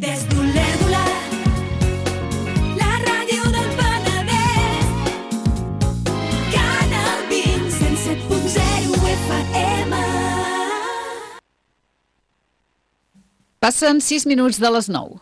Des d'Olèrdola, la ràdio del Penedès, Canal 20, 107.0 FM. Passen 6 minuts de les 9.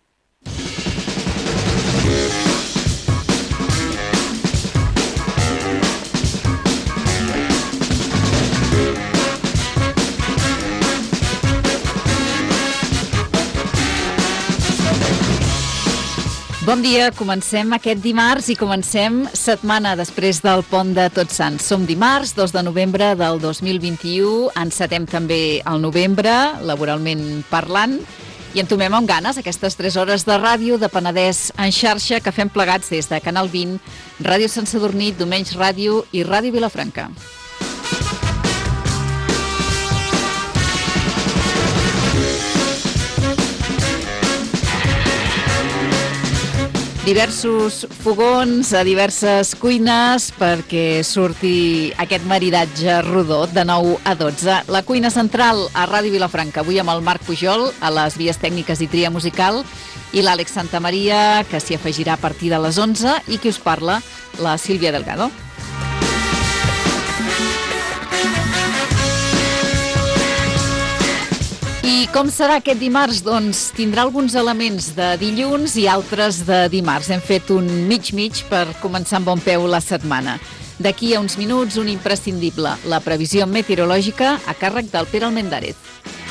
Bon dia, comencem aquest dimarts i comencem setmana després del pont de Tots Sants. Som dimarts, 2 de novembre del 2021, encetem també el novembre, laboralment parlant, i entomem amb ganes aquestes 3 hores de ràdio de Penedès en xarxa que fem plegats des de Canal 20, Ràdio Sant Sadurní, Domenys Ràdio i Ràdio Vilafranca. Diversos fogons a diverses cuines perquè surti aquest maridatge rodó de 9 a 12. La cuina central a Ràdio Vilafranca, avui amb el Marc Pujol a les vies tècniques i tria musical i l'Àlex Santamaria, que s'hi afegirà a partir de les 11, i qui us parla, la Sílvia Delgado. I com serà aquest dimarts? Doncs tindrà alguns elements de dilluns i altres de dimarts. Hem fet un mig-mig per començar amb bon peu la setmana. D'aquí a uns minuts, un imprescindible, la previsió meteorològica a càrrec del Pere Almendarez.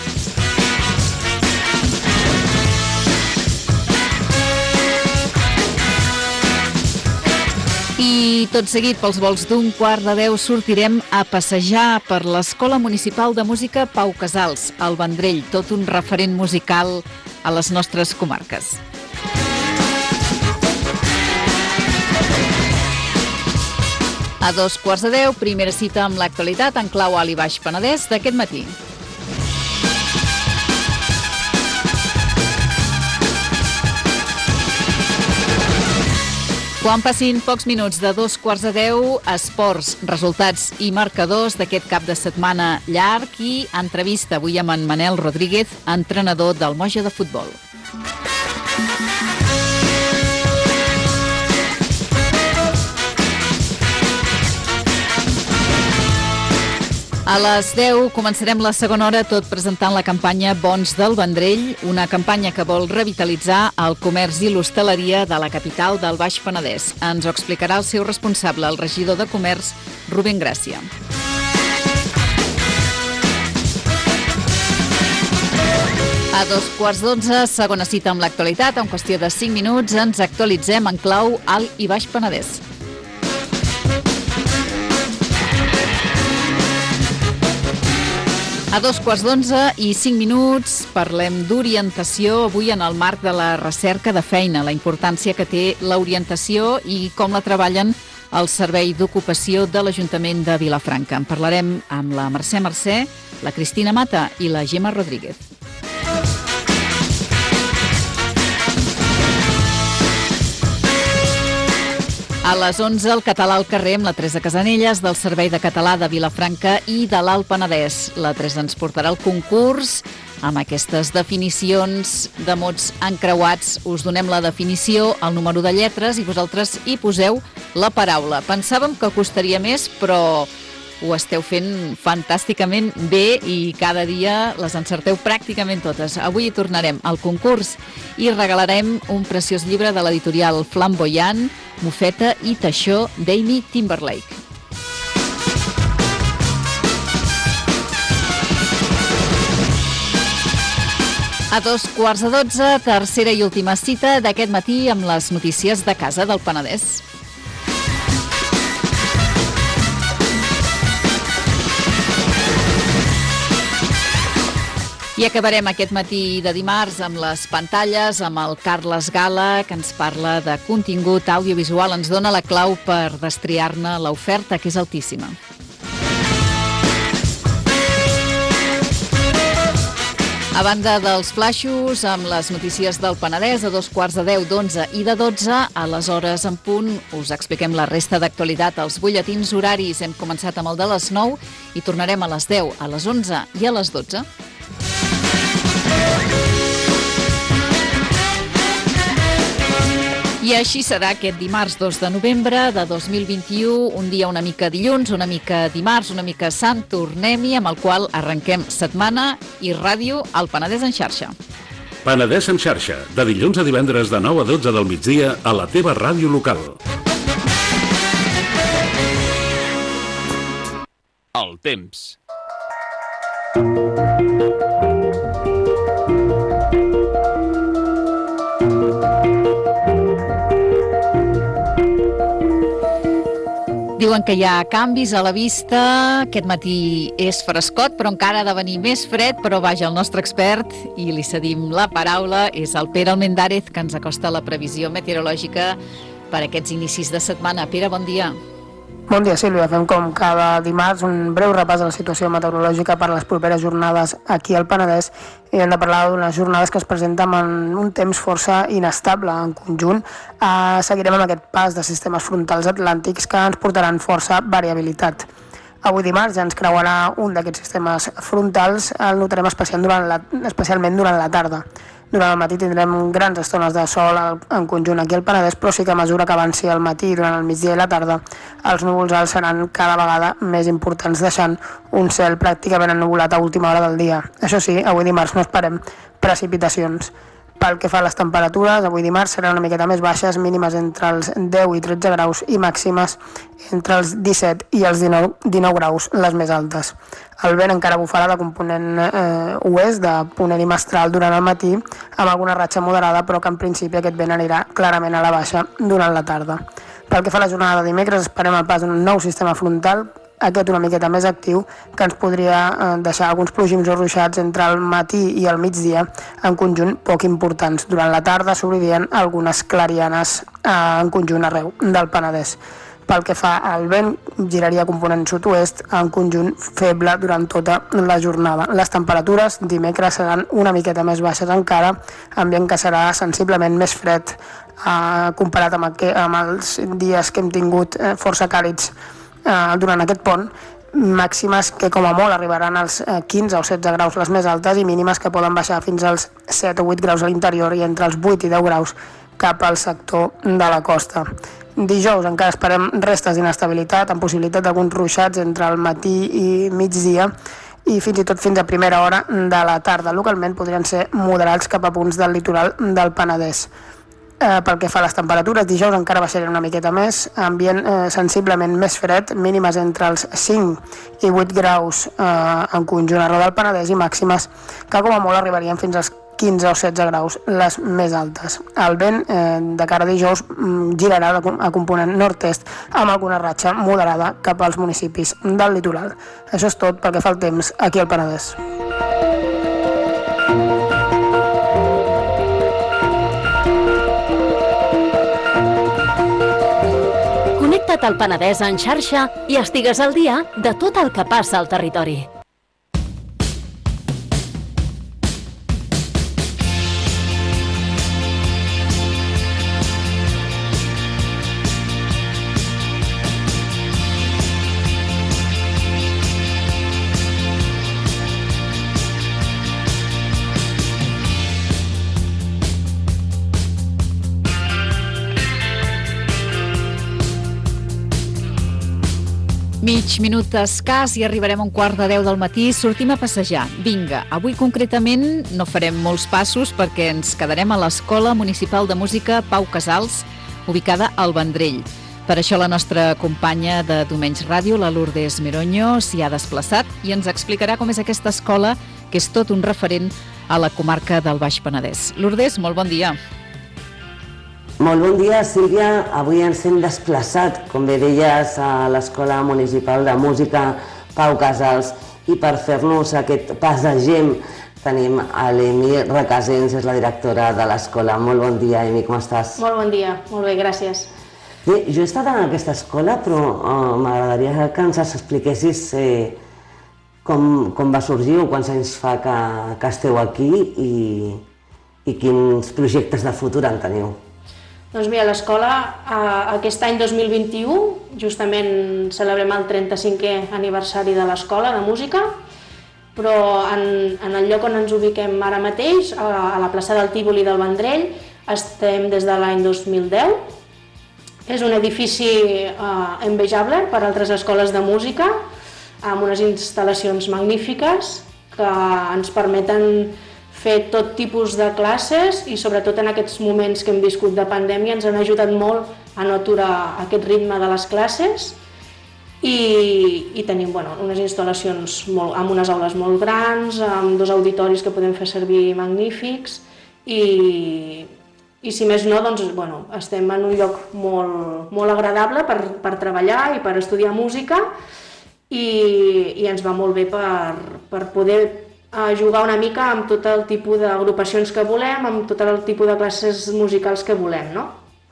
I tot seguit, pels vols d'un 9:15, sortirem a passejar per l'Escola Municipal de Música Pau Casals, al Vendrell, tot un referent musical a les nostres comarques. A 9:15, primera cita amb l'actualitat en clau alt i baix Penedès d'aquest matí. Quan passin pocs minuts de 9:15, esports, resultats i marcadors d'aquest cap de setmana llarg i entrevista avui amb en Manel Rodríguez, entrenador del Moja de futbol. A les 10 començarem la segona hora tot presentant la campanya Bons del Vendrell, una campanya que vol revitalitzar el comerç i l'hostaleria de la capital del Baix Penedès. Ens ho explicarà el seu responsable, el regidor de Comerç, Rubén Gràcia. A 9:15, segona cita amb l'actualitat. En qüestió de 5 minuts ens actualitzem en clau alt i baix Penedès. A 9:15 i 5 minuts parlem d'orientació avui en el marc de la recerca de feina, la importància que té l'orientació i com la treballen el Servei d'Ocupació de l'Ajuntament de Vilafranca. En parlarem amb la Mercè Mercè, la Cristina Mata i la Gemma Rodríguez. A les 11, el català al carrer amb la Teresa Casanelles del Servei de Català de Vilafranca i de l'Alt Penedès. La Teresa ens portarà el concurs amb aquestes definicions de mots encreuats. Us donem la definició, el número de lletres i vosaltres hi poseu la paraula. Pensàvem que costaria més, però ho esteu fent fantàsticament bé i cada dia les encerteu pràcticament totes. Avui hi tornarem al concurs i regalarem un preciós llibre de l'editorial Flamboyant, Mofeta i Teixó d'Amy Timberlake. A 9:15, tercera i última cita d'aquest matí amb les notícies de casa del Penedès. I acabarem aquest matí de dimarts amb les pantalles, amb el Carles Gala, que ens parla de contingut audiovisual, ens dona la clau per destriar-ne l'oferta, que és altíssima. A banda dels flaixos, amb les notícies del Penedès, a 9:15, 11 i de 12, a les hores en punt, us expliquem la resta d'actualitat als butlletins horaris. Hem començat amb el de les 9 i tornarem a les 10, a les 11 i a les 12. I així serà aquest dimarts 2 de novembre de 2021, un dia una mica dilluns, una mica dimarts, una mica sant, tornem-hi, amb el qual arrenquem setmana i ràdio al Penedès en xarxa. Penedès en xarxa, de dilluns a divendres de 9 a 12 del migdia a la teva ràdio local. El temps. Diuen que hi ha canvis a la vista, aquest matí és frescot, però encara ha de venir més fred, però vaja, el nostre expert, i li cedim la paraula, és el Pere Almendárez, que ens acosta la previsió meteorològica per aquests inicis de setmana. Pere, bon dia. Bon dia, Sílvia. Fem com cada dimarts un breu repàs de la situació meteorològica per les properes jornades aquí al Penedès i hem de parlar d'unes jornades que es presenten en un temps força inestable en conjunt. Seguirem amb aquest pas de sistemes frontals atlàntics que ens portaran força variabilitat. Avui dimarts ja ens creuarà un d'aquests sistemes frontals, el notarem especialment durant la tarda. Durant el matí tindrem grans estones de sol en conjunt aquí al Penedès, però sí que a mesura que avanci el matí durant el migdia i la tarda, els núvols alts seran cada vegada més importants, deixant un cel pràcticament ennuvolat a última hora del dia. Això sí, avui dimarts no esperem precipitacions. Pel que fa a les temperatures, avui dimarts seran una miqueta més baixes, mínimes entre els 10 i 13 graus i màximes entre els 17 i els 19 graus, les més altes. El vent encara bufarà de component oest, de ponent i mestral durant el matí, amb alguna ratxa moderada, però que en principi aquest vent anirà clarament a la baixa durant la tarda. Pel que fa a la jornada de dimecres, esperem el pas d'un nou sistema frontal, aquest una miqueta més actiu, que ens podria deixar alguns plogims o ruixats entre el matí i el migdia, en conjunt poc importants. Durant la tarda s'obririen algunes clarianes en conjunt arreu del Penedès. Pel que fa al vent, giraria component sud-oest, en conjunt feble durant tota la jornada. Les temperatures dimecres seran una miqueta més baixes encara, ambient que serà sensiblement més fred comparat amb els dies que hem tingut força càlids durant aquest pont, màximes que com a molt arribaran als 15 o 16 graus les més altes i mínimes que poden baixar fins als 7 o 8 graus a l'interior i entre els 8 i 10 graus cap al sector de la costa. Dijous encara esperem restes d'inestabilitat amb possibilitat d'alguns ruixats entre el matí i migdia i fins i tot fins a primera hora de la tarda. Localment podrien ser moderats cap a punts del litoral del Penedès. Pel que fa a les temperatures, dijous encara baixarien una miqueta més, ambient sensiblement més fred, mínimes entre els 5 i 8 graus en conjunt arreu del Penedès i màximes que com a molt arribarien fins als 15 o 16 graus, les més altes. El vent de cara a dijous girarà a component nord-est amb alguna ratxa moderada cap als municipis del litoral. Això és tot pel que fa al temps aquí al Penedès. Connecta't al Penedès en xarxa i estigues al dia de tot el que passa al territori. Mig minut escàs i arribarem a un quart de 10 del matí. Sortim a passejar. Vinga, avui concretament no farem molts passos perquè ens quedarem a l'Escola Municipal de Música Pau Casals, ubicada al Vendrell. Per això la nostra companya de Diumenge Ràdio, la Lourdes Meronyo, s'hi ha desplaçat i ens explicarà com és aquesta escola, que és tot un referent a la comarca del Baix Penedès. Lourdes, molt bon dia. Molt bon dia, Sílvia. Avui ens hem desplaçat, com bé deies, a l'Escola Municipal de Música Pau Casals i per fer-nos aquest pas de gem tenim a l'Emi Recasens, és la directora de l'escola. Molt bon dia, Emi, com estàs? Molt bon dia, molt bé, gràcies. Bé, jo he estat en aquesta escola, però m'agradaria que ens expliquessis com va sorgir o quants anys fa que esteu aquí i quins projectes de futur en teniu. Doncs mira, l'escola aquest any 2021 justament celebrem el 35è aniversari de l'escola de música, però en el lloc on ens ubiquem ara mateix, a la plaça del Tívoli del Vendrell, Estem des de l'any 2010. És un edifici envejable per a altres escoles de música, amb unes instal·lacions magnífiques que ens permeten fer tot tipus de classes i sobretot en aquests moments que hem viscut de pandèmia ens han ajudat molt a no aturar aquest ritme de les classes i tenim unes instal·lacions amb unes aules molt grans, amb 2 auditoris que podem fer servir magnífics i si més no, estem en un lloc molt agradable per treballar i per estudiar música i ens va molt bé per poder jugar una mica amb tot el tipus d'agrupacions que volem, amb tot el tipus de classes musicals que volem, no?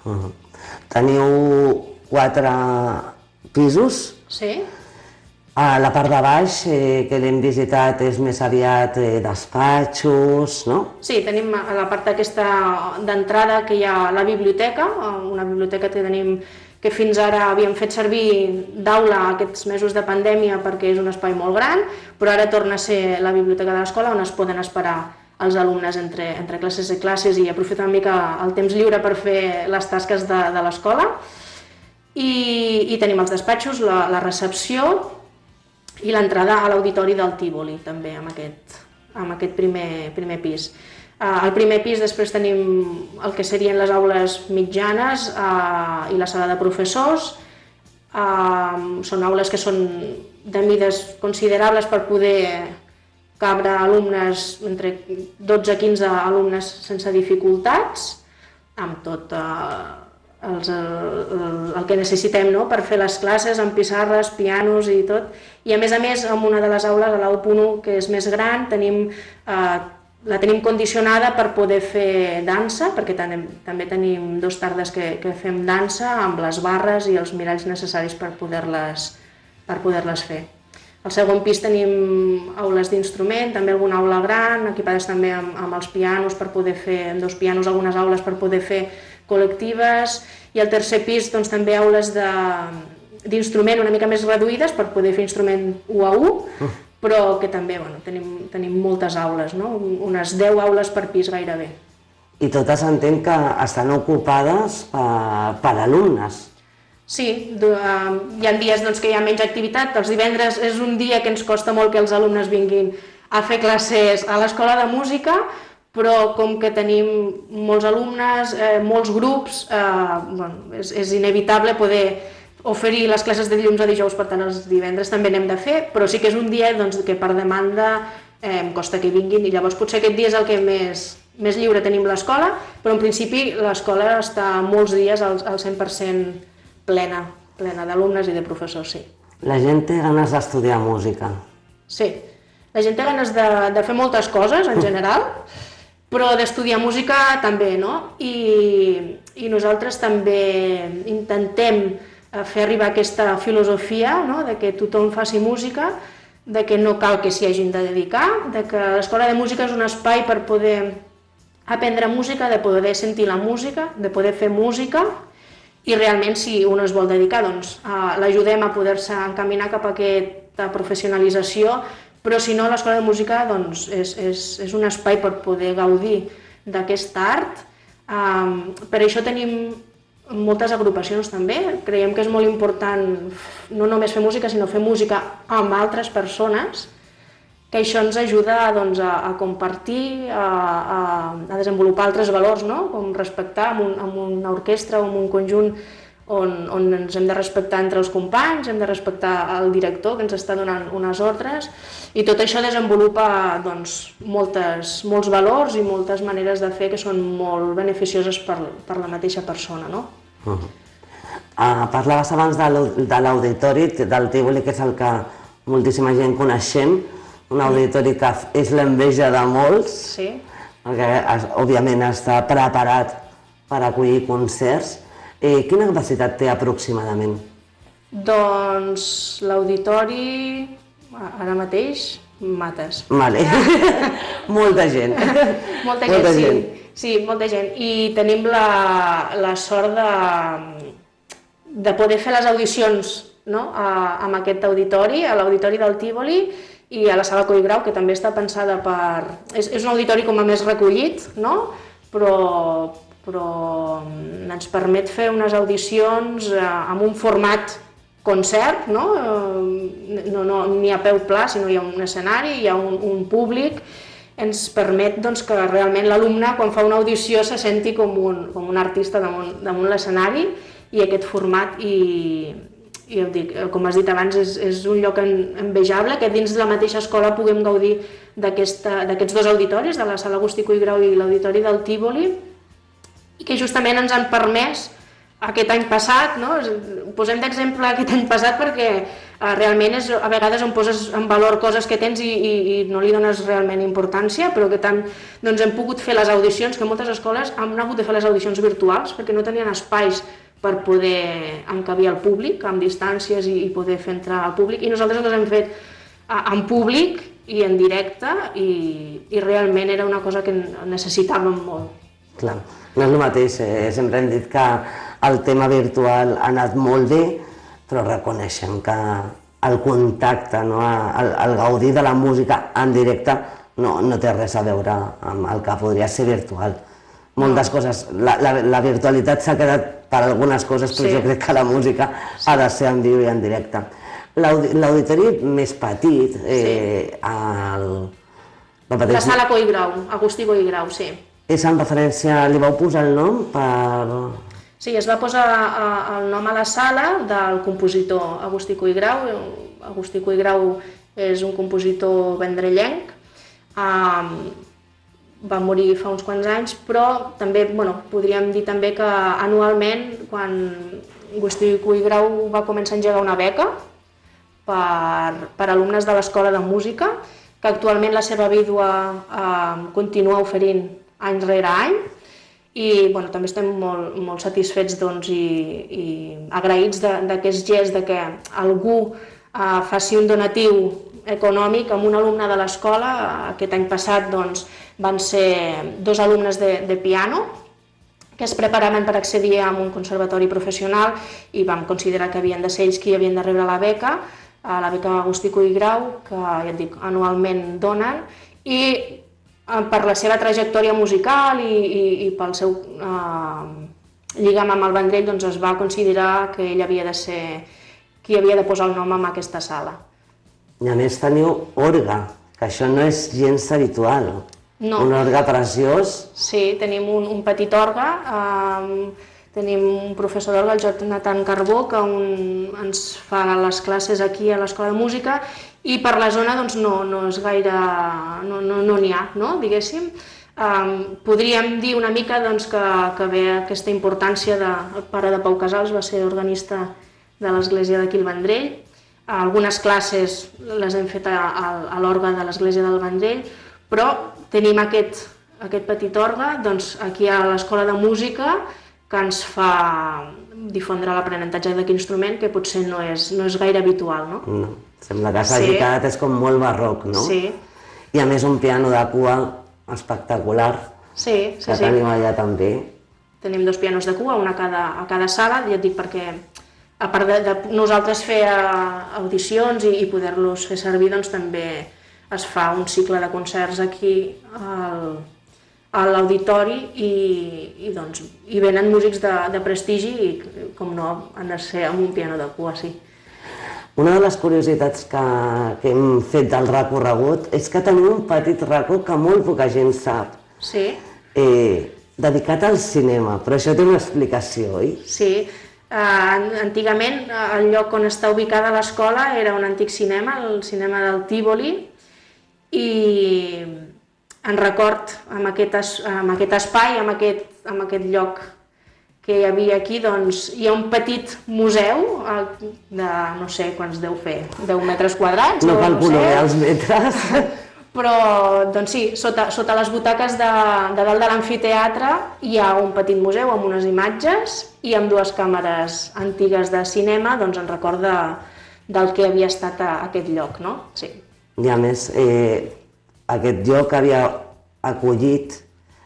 Teniu 4 pisos? Sí. A la part de baix, que l'hem visitat, és més aviat despatxos, no? Sí, tenim a la part aquesta d'entrada que hi ha la biblioteca, una biblioteca que tenim que fins ara havíem fet servir d'aula aquests mesos de pandèmia perquè és un espai molt gran, però ara torna a ser la biblioteca de l'escola on es poden esperar els alumnes entre classes i classes i aprofitar una mica el temps lliure per fer les tasques de l'escola. I tenim els despatxos, la recepció i l'entrada a l'auditori del Tívoli, també, amb aquest primer pis. Al primer pis després tenim el que serien les aules mitjanes i la sala de professors. Són aules que són de mides considerables per poder cabre alumnes, entre 12 i 15 alumnes sense dificultats, amb tot el que necessitem per fer les classes, amb pissarres, pianos i tot. I a més, en una de les aules, a la 1.1, que és més gran, la tenim condicionada per poder fer dansa, perquè també tenim 2 tardes que fem dansa amb les barres i els miralls necessaris per poder-les fer. Al segon pis tenim aules d'instrument, també alguna aula gran, equipades també amb els pianos per poder fer, amb 2 pianos, algunes aules per poder fer col·lectives, i al tercer pis també aules d'instrument una mica més reduïdes per poder fer instrument 1 a 1, però que també tenim moltes aules, unes 10 aules per pis gairebé. I totes entenc que estan ocupades per alumnes. Sí, hi ha dies que hi ha menys activitat. Els divendres és un dia que ens costa molt que els alumnes vinguin a fer classes a l'escola de música, però com que tenim molts alumnes, molts grups, és inevitable poder oferir les classes de dilluns a dijous, per tant els divendres també n'hem de fer, però sí que és un dia que per demanda em costa que vinguin i llavors potser aquest dia és el que més lliure tenim l'escola, però en principi l'escola està molts dies al 100% plena d'alumnes i de professors, sí. La gent té ganes d'estudiar música. Sí, la gent té ganes de fer moltes coses en general, però d'estudiar música també, no? I nosaltres també intentem fer arribar aquesta filosofia de que tothom faci música, de que no cal que s'hi hagin de dedicar, de que l'escola de música és un espai per poder aprendre música, de poder sentir la música, de poder fer música, i realment si un es vol dedicar, doncs l'ajudem a poder-se encaminar cap a aquesta professionalització, però si no, l'escola de música és un espai per poder gaudir d'aquest art. Per això tenim moltes agrupacions també, creiem que és molt important no només fer música, sinó fer música amb altres persones, que això ens ajuda a compartir, a desenvolupar altres valors, com respectar amb una orquestra o amb un conjunt on ens hem de respectar entre els companys, hem de respectar el director que ens està donant unes ordres, i tot això desenvolupa molts valors i moltes maneres de fer que són molt beneficioses per la mateixa persona. Parlaves abans de l'auditori del Tívoli, que és el que moltíssima gent coneixem, un auditori que és l'enveja de molts, perquè òbviament està preparat per acollir concerts. Quina capacitat té aproximadament? Doncs l'auditori, ara mateix, mates. Vale. Molta gent. Molta gent, sí, molta gent. I tenim la sort de poder fer les audicions amb aquest auditori, a l'auditori del Tívoli i a la sala Coll Grau, que també està pensada per... És un auditori com a més recollit, però però ens permet fer unes audicions amb un format concert, no? No n'hi ha peu pla, sinó hi ha un escenari, hi ha un públic, ens permet doncs, que realment l'alumne quan fa una audició se senti com un artista damunt l'escenari, i aquest format, i ja dic, com has dit abans, és un lloc envejable, que dins de la mateixa escola puguem gaudir d'aquests dos auditoris, de la sala Agustí Cuigrau i l'auditori del Tívoli, i que justament ens han permès aquest any passat, no? Posem d'exemple aquest any passat perquè realment a vegades on poses en valor coses que tens i no li dones realment importància, però que tant doncs, hem pogut fer les audicions, que moltes escoles han hagut de fer les audicions virtuals perquè no tenien espais per poder encabir el públic, amb distàncies i poder fer entrar al públic, i nosaltres les hem fet en públic i en directe, i realment era una cosa que necessitàvem molt. Clar, no és el mateix, sempre hem dit que el tema virtual ha anat molt bé, però reconeixem que el contacte, el gaudir de la música en directe no té res a veure amb el que podria ser virtual. Moltes coses, la virtualitat s'ha quedat per algunes coses, però jo crec que la música ha de ser en viu i en directe. L'auditori més petit, la sala Coigrau, Agustí Coigrau, sí. És en referència, li vau posar el nom per... Sí, es va posar el nom a la sala del compositor Agustí Coigrau. Agustí Coigrau és un compositor vendrellenc, va morir fa uns quants anys, però també podríem dir també que anualment, quan Agustí Coigrau va començar a engegar una beca per alumnes de l'Escola de Música, que actualment la seva vídua continua oferint any rere any, i també estem molt satisfets i agraïts d'aquest gest de que algú faci un donatiu econòmic amb un alumne de l'escola. Aquest any passat van ser 2 alumnes de piano que es preparaven per accedir a un conservatori professional, i vam considerar que havien de ser ells qui havien de rebre la beca Agustí Coigrau, que ja et dic, anualment donen, i per la seva trajectòria musical i pel seu lligam amb el Vendrell, es va considerar que ell havia de ser qui havia de posar el nom en aquesta sala. I a més teniu orgue, que això no és gens habitual. No. Un orgue preciós. Sí, tenim un petit orgue, tenim un professor d'orgue, el Jonathan Carbó, que ens fa les classes aquí a l'Escola de Música, i per la zona no és gaire, no n'hi ha, diguéssim. Podríem dir una mica que ve aquesta importància el pare de Pau Casals, va ser organista de l'església d'aquí al Vendrell. Algunes classes les hem fet a l'orgue de l'església del Vendrell, però tenim aquest petit orgue aquí a l'Escola de Música, que ens fa difondre l'aprenentatge d'aquest instrument, que potser no és gaire habitual, no? No, sembla que s'hagi quedat, és com molt barroc, no? Sí. I a més un piano de cua espectacular, que tenim allà també. Tenim 2 pianos de cua, un a cada sala, ja et dic perquè, a part de nosaltres fer audicions i poder-los fer servir, també es fa un cicle de concerts aquí a l'auditori, i venen músics de prestigi, i com no, han de ser amb un piano de cua, sí. Una de les curiositats que hem fet del recorregut és que tenim un petit racó que molt poca gent sap. Sí. Dedicat al cinema, però això té una explicació, oi? Sí. Antigament, el lloc on està ubicada l'escola era un antic cinema, el cinema del Tívoli, i en record amb aquest espai, amb aquest lloc que hi havia aquí, hi ha un petit museu de no sé quants deu fer, 10 metres quadrats? No calculo bé els metres. Però, sí, sota les butaques de dalt de l'amfiteatre hi ha un petit museu amb unes imatges i amb 2 càmeres antigues de cinema, en record del que havia estat aquest lloc, no? Sí. I a més, aquest lloc havia acollit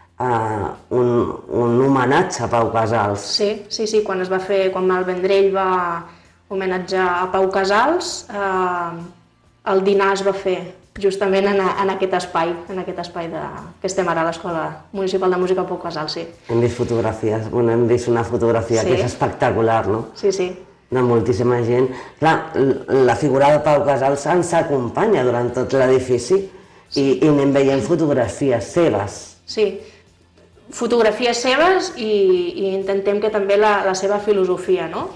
un homenatge a Pau Casals. Sí, quan el Vendrell va homenatjar a Pau Casals, el dinar es va fer justament en aquest espai que estem ara a l'Escola Municipal de Música Pau Casals, sí. Hem vist fotografies, hem vist una fotografia que és espectacular, no? Sí, sí. De moltíssima gent. Clar, la figura de Pau Casals ens acompanya durant tot l'edifici i anem veient fotografies seves. Sí, fotografies seves i intentem que també la seva filosofia, no?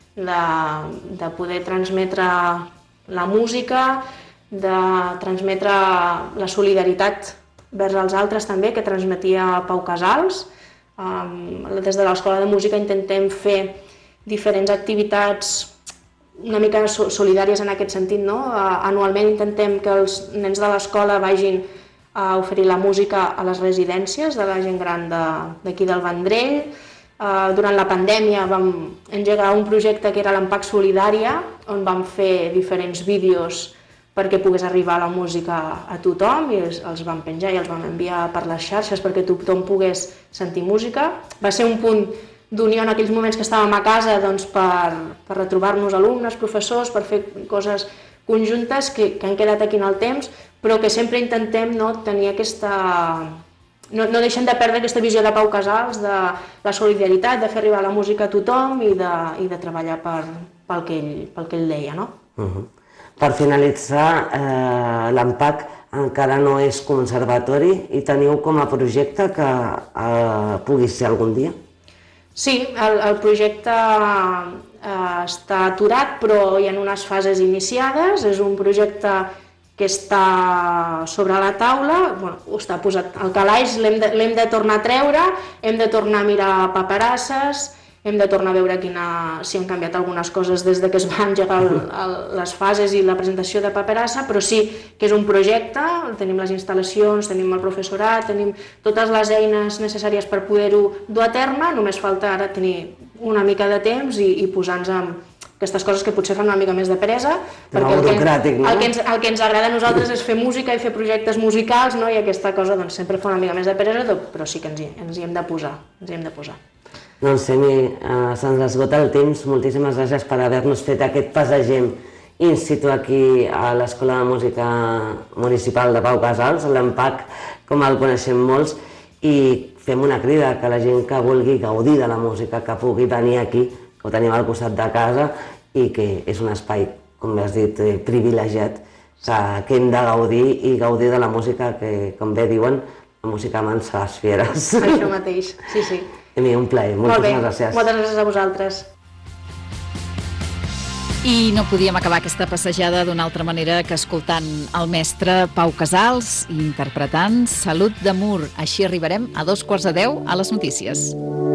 De poder transmetre la música, de transmetre la solidaritat vers els altres també, que transmetia Pau Casals. Des de l'Escola de Música intentem fer diferents activitats una mica solidàries en aquest sentit, no? Anualment intentem que els nens de l'escola vagin a oferir la música a les residències de la gent gran d'aquí del Vendrell. Durant la pandèmia vam engegar un projecte que era l'Empac Solidària, on vam fer diferents vídeos perquè pogués arribar la música a tothom i els vam penjar i els vam enviar per les xarxes perquè tothom pogués sentir música. Va ser un punt d'unió en aquells moments que estàvem a casa per retrobar-nos alumnes, professors, per fer coses conjuntes que han quedat aquí en el temps, però que sempre intentem tenir aquesta... No deixem de perdre aquesta visió de Pau Casals, de la solidaritat, de fer arribar la música a tothom i de treballar pel que ell deia, no? Per finalitzar, l'EMPAC encara no és conservatori i teniu com a projecte que pugui ser algun dia? Sí, el projecte està aturat, però hi ha unes fases iniciades. És un projecte que està sobre la taula, està posat al calaix, l'hem de tornar a treure, hem de tornar a mirar paperasses, hem de tornar a veure si han canviat algunes coses des que es van engegar les fases i la presentació de paperassa, però sí que és un projecte, tenim les instal·lacions, tenim el professorat, tenim totes les eines necessàries per poder-ho dur a terme, només falta ara tenir una mica de temps i posar-nos amb aquestes coses que potser fan una mica més de peresa, perquè el que ens agrada a nosaltres és fer música i fer projectes musicals, i aquesta cosa sempre fa una mica més de peresa, però sí que ens hi hem de posar, Doncs, Semi, se'ns esgota el temps. Moltíssimes gràcies per haver-nos fet aquest passegem in situ aquí a l'Escola de Música Municipal de Pau Casals, l'EMPAC, com el coneixem molts, i fem una crida que la gent que vulgui gaudir de la música, que pugui venir aquí, que ho tenim al costat de casa, i que és un espai, com has dit, privilegiat, que hem de gaudir i gaudir de la música que, com bé diuen, la música mansa les fieres. Això mateix, sí. Un plaer, moltíssimes gràcies. Moltes gràcies a vosaltres. I no podíem acabar aquesta passejada d'una altra manera que escoltant el mestre Pau Casals i interpretant Salut d'Amor. Així arribarem a 9:45 a les notícies.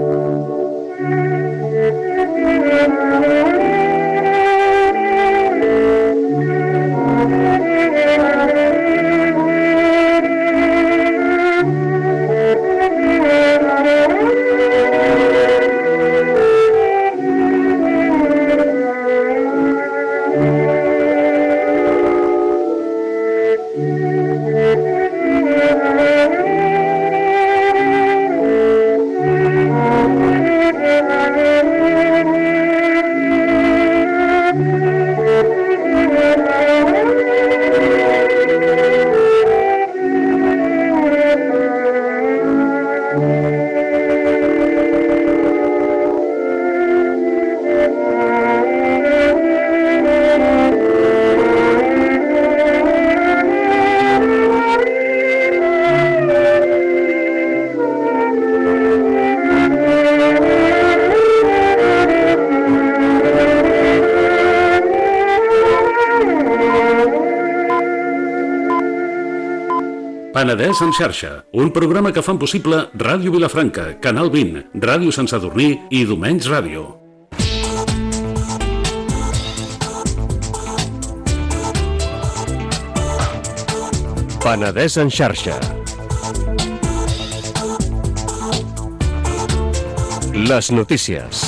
Penedès en xarxa, un programa que fan possible Ràdio Vilafranca, Canal 20, Ràdio Sant Sadurní i Domenys Ràdio. Penedès en xarxa. Les notícies.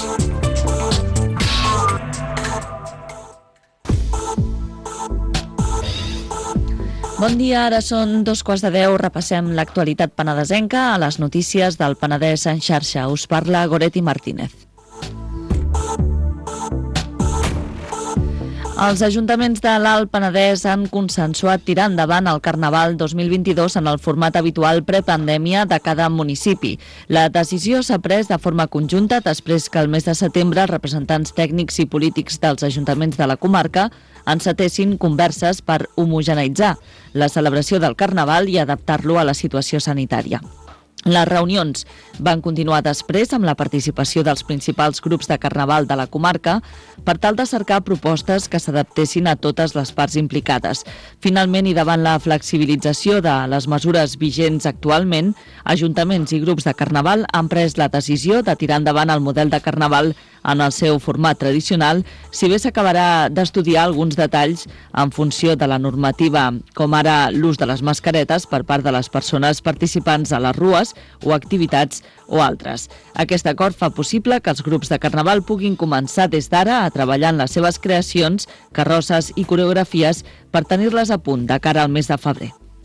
Bon dia, ara són 9:15. Repassem l'actualitat penedesenca a les notícies del Penedès en xarxa. Us parla Goretti Martínez. Els ajuntaments de l'Alt Penedès han consensuat tirar endavant el Carnaval 2022 en el format habitual prepandèmia de cada municipi. La decisió s'ha pres de forma conjunta després que el mes de setembre els representants tècnics i polítics dels ajuntaments de la comarca encetessin converses per homogeneïtzar la celebració del Carnaval i adaptar-lo a la situació sanitària. Les reunions van continuar després amb la participació dels principals grups de Carnaval de la comarca per tal de cercar propostes que s'adaptessin a totes les parts implicades. Finalment, i davant la flexibilització de les mesures vigents actualment, ajuntaments i grups de Carnaval han pres la decisió de tirar endavant el model de Carnaval en el seu format tradicional, si bé s'acabarà d'estudiar alguns detalls en funció de la normativa, com ara l'ús de les mascaretes per part de les persones participants a les rues o activitats o altres. Aquest acord fa possible que els grups de Carnaval puguin començar des d'ara a treballar en les seves creacions, carrosses i coreografies per tenir-les a punt de cara al mes de febrer.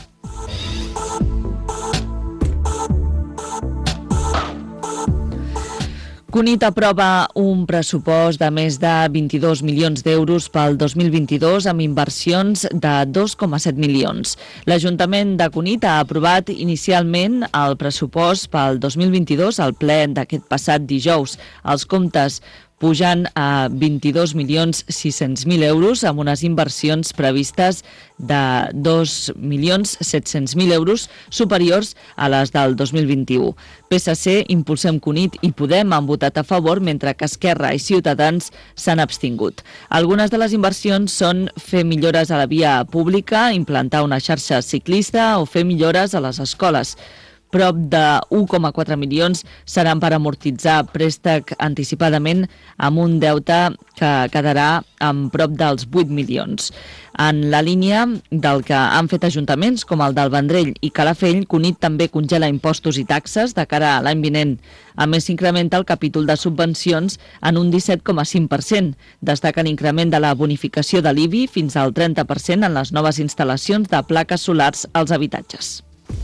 Cunit aprova un pressupost de més de 22 milions d'euros pel 2022 amb inversions de 2,7 milions. L'Ajuntament de Cunit ha aprovat inicialment el pressupost pel 2022 al ple d'aquest passat dijous. Els comptes pujant a 22.600.000 euros amb unes inversions previstes de 2.700.000 euros superiors a les del 2021. PSC, Impulsem Cunit i Podem han votat a favor, mentre que Esquerra i Ciutadans s'han abstingut. Algunes de les inversions són fer millores a la via pública, implantar una xarxa ciclista o fer millores a les escoles. Prop de 1,4 milions seran per amortitzar préstec anticipadament amb un deute que quedarà amb prop dels 8 milions. En la línia del que han fet ajuntaments com el del Vendrell i Calafell, Cunit també congela impostos i taxes de cara a l'any vinent. A més, s'incrementa el capítol de subvencions en un 17,5%. Destaca l'increment de la bonificació de l'IBI fins al 30% en les noves instal·lacions de plaques solars als habitatges.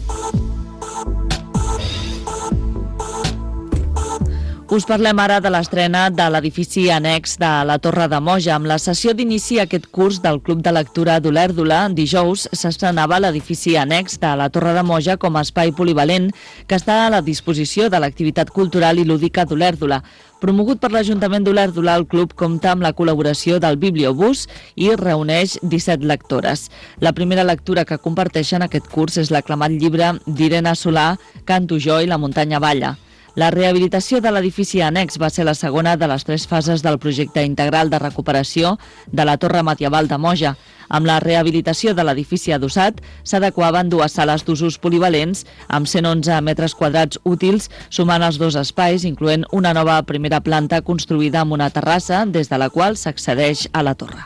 Us parlem ara de l'estrena de l'edifici annex de la Torre de Moja. Amb la sessió d'inici aquest curs del Club de Lectura d'Olèrdola, dijous s'estrenava l'edifici annex de la Torre de Moja com a espai polivalent que està a la disposició de l'activitat cultural i lúdica d'Olèrdola. Promogut per l'Ajuntament d'Olèrdola, el club compta amb la col·laboració del Bibliobús i reuneix 17 lectores. La primera lectura que comparteixen aquest curs és l'aclamat llibre d'Irene Solà, Canto jo i la muntanya balla. La rehabilitació de l'edifici annex va ser la segona de les 3 fases del projecte integral de recuperació de la Torre Medieval de Moja. Amb la rehabilitació de l'edifici adossat s'adequaven 2 sales d'usos polivalents amb 111 metres quadrats útils, sumant els 2 espais, incloent una nova primera planta construïda amb una terrassa des de la qual s'accedeix a la torre.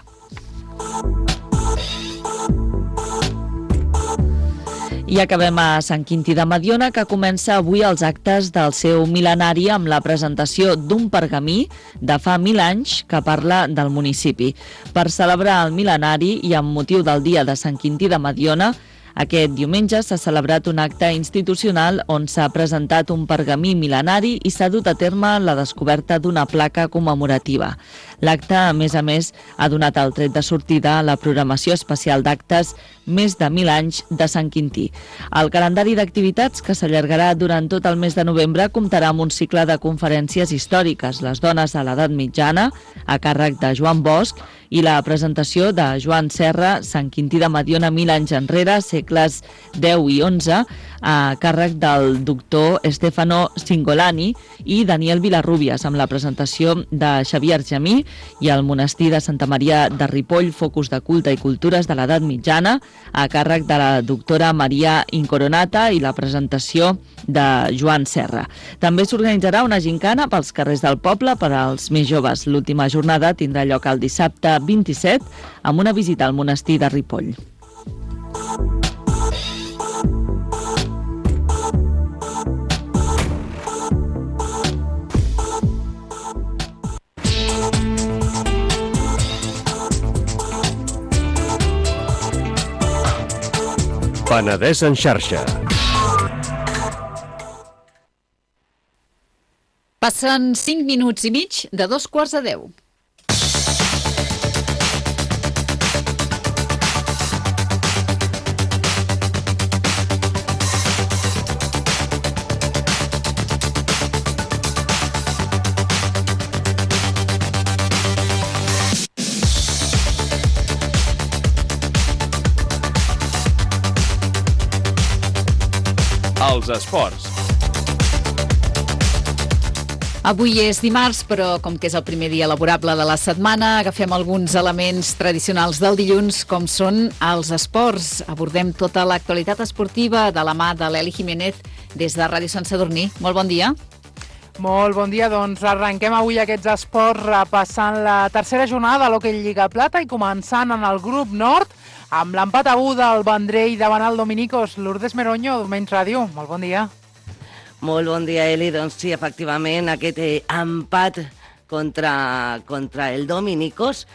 I acabem a Sant Quintí de Mediona, que comença avui els actes del seu mil·lenari amb la presentació d'un pergamí de fa 1.000 anys que parla del municipi. Per celebrar el mil·lenari i amb motiu del dia de Sant Quintí de Mediona, aquest diumenge s'ha celebrat un acte institucional on s'ha presentat un pergamí mil·lenari i s'ha dut a terme la descoberta d'una placa commemorativa. L'acte, a més, ha donat el tret de sortida a la programació especial d'actes Més de 1.000 anys de Sant Quintí. El calendari d'activitats, que s'allargarà durant tot el mes de novembre, comptarà amb un cicle de conferències històriques, les dones a l'edat mitjana, a càrrec de Joan Bosch, i la presentació de Joan Serra, Sant Quintí de Mediona 1.000 anys enrere, segles X i XI, a càrrec del doctor Stefano Cingolani i Daniel Vilarrubias, amb la presentació de Xavier Argemí, i el monestir de Santa Maria de Ripoll, focus de culte i cultures de l'edat mitjana, a càrrec de la doctora Maria Incoronata, i la presentació de Joan Serra. També s'organitzarà una gincana pels carrers del poble per als més joves. L'última jornada tindrà lloc el dissabte 27 amb una visita al monestir de Ripoll. Penedès en xarxa. Passen 5 minuts i mig de 2:15. als esports. Avui és dimarts, però com que és el primer dia laborable de la setmana, agafem alguns elements tradicionals del dilluns, com són els esports. Abordem tota l'actualitat esportiva de la mà de l'Eli Jiménez des de Ràdio Sant Sadurní. Molt bon dia. Molt bon dia, doncs arrenquem avui aquests esports repassant la tercera jornada de l'Hockey Lliga Plata i començant en el grup nord amb l'empat a 1 del Vendrell davant el Dominicos. Lourdes Meroño, Domenys Ràdio, molt bon dia. Molt bon dia, Eli. Doncs sí, efectivament, aquest empat contra el Dominicos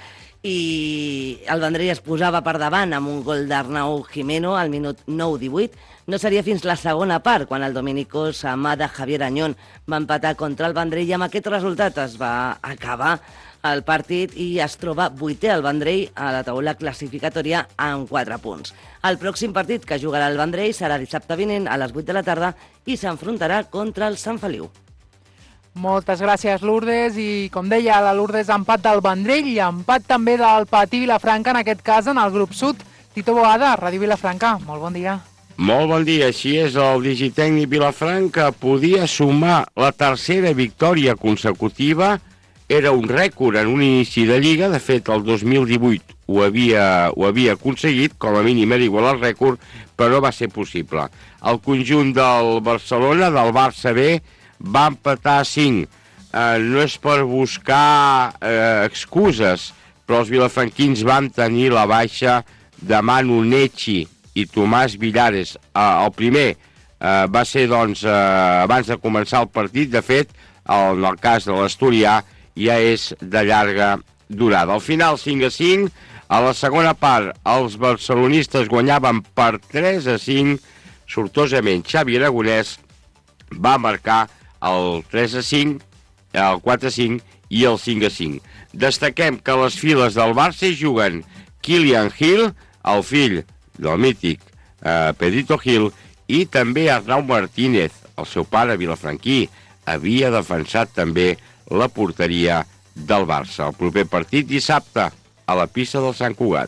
i el Vendrell es posava per davant amb un gol d'Arnau Jimeno al minut 9-18. No seria fins la segona part, quan el Dominicos, a mà de Javier Añón, va empatar contra el Vendrell i amb aquest resultat es va acabar el partit i es troba 8è el Vendrell a la taula classificatòria amb 4 punts. El pròxim partit que jugarà el Vendrell serà dissabte vinent a les 8 de la tarda i s'enfrontarà contra el Sant Feliu. Moltes gràcies, Lourdes. I com deia la Lourdes, empat del Vendrell i empat també del Patí Vilafranca, en aquest cas en el grup sud. Tito Boada, Ràdio Vilafranca, molt bon dia. Molt bon dia. Així és, el Digitècnic Vilafranca podia sumar la tercera victòria consecutiva. Era un rècord en un inici de Lliga, de fet el 2018 ho havia aconseguit, com a mínim era igual al rècord, però no va ser possible. El conjunt del Barcelona, del Barça B, va empatar a 5. No és per buscar excuses, però els vilafranquins van tenir la baixa de Manu Necci i Tomàs Villares. El primer va ser doncs, abans de començar el partit, de fet, en el cas de l'Asturià, ja és de llarga durada. Al final, 5-5, a la segona part, els barcelonistes guanyaven per 3-5, sortosament Xavi Aragonès va marcar el 3-5, el 4-5 i el 5-5. Destaquem que a les files del Barça juguen Kylian Hill, el fill del mític Pedrito Gil, i també Arnau Martínez, el seu pare vilafranquí, havia defensat també la porteria del Barça. El proper partit dissabte a la pista del Sant Cugat.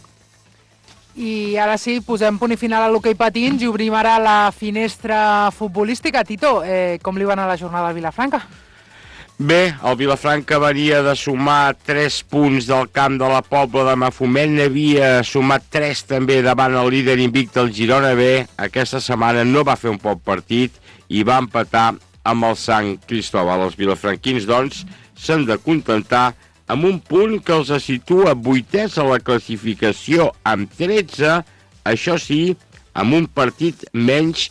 I ara sí, posem punt i final a l'hoquei patins i obrim ara la finestra futbolística. Tito, com li va anar la jornada al Vilafranca? Bé, el Vilafranca venia de sumar 3 punts del camp de la Pobla de Mafumet, n'havia sumat 3 també davant el líder invicte, el Girona B. Aquesta setmana no va fer un bon partit i va empatar amb el Sant Cristóbal. Els vilafranquins, doncs, s'han de contentar amb un punt que els situa 8è a la classificació amb 13, això sí, amb un partit menys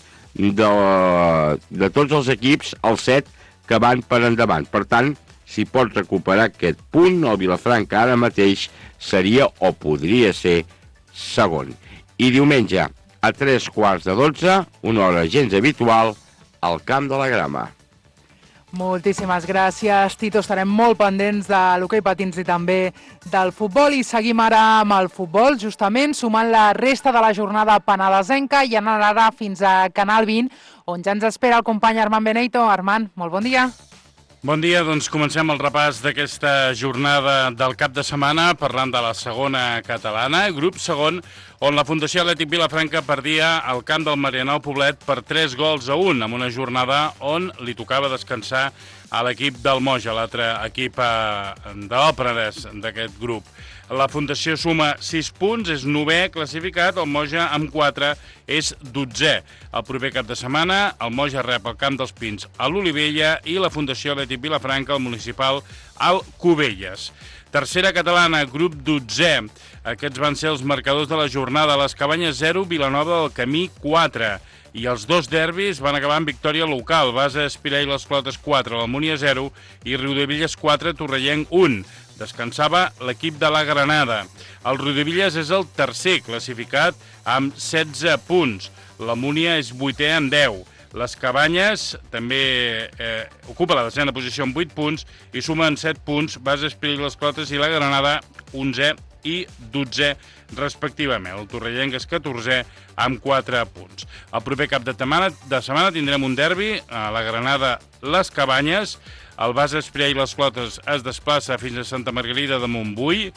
de tots els equips, els 7 que van per endavant. Per tant, si pot recuperar aquest punt, el Vilafranca ara mateix seria o podria ser segon. I diumenge, a 3:15, una hora gens habitual, al Camp de la Grama. Moltíssimes gràcies, Tito. Estarem molt pendents de l'hoquei patins i també del futbol. I seguim ara amb el futbol, justament sumant la resta de la jornada penedesenca i anant ara fins a Canal 20, on ja ens espera el company Armand Beneito. Armand, molt bon dia. Bon dia, doncs comencem el repàs d'aquesta jornada del cap de setmana parlant de la segona catalana, grup segon, on la Fundació Atlètic Vilafranca perdia al camp del Marianao Poblet per 3-1, amb una jornada on li tocava descansar a l'equip del Moja, l'altre equip de l'Penedès d'aquest grup. La Fundació suma 6 punts, és 9è classificat, el Moja amb 4 és 12è. El proper cap de setmana el Moja rep el Camp dels Pins a l'Olivella i la Fundació Atlètic Vilafranca, el municipal, al Cubelles. Tercera catalana, grup 12è. Aquests van ser els marcadors de la jornada. Les Cabanyes 0, Vilanova del Camí 4. I els dos derbis van acabar amb victòria local. Basa Espirà i les Clotes 4, l'Almúnia 0 i Riudevilles 4, Torrellenc 1. Descansava l'equip de la Granada. El Riudevilles és el tercer classificat amb 16 punts. L'Almúnia és 8è amb 10. Les Cabanyes també ocupa la desena posició amb 8 punts i sumen 7 punts. Basa Espirà i les Clotes i la Granada 11è i 12è respectivament. El Torrellenc és 14è amb 4 punts. El proper cap de setmana tindrem un derbi a la Granada, les Cabanyes. El Basa Espirà i les Clotes es desplaça fins a Santa Margarida de Montbui.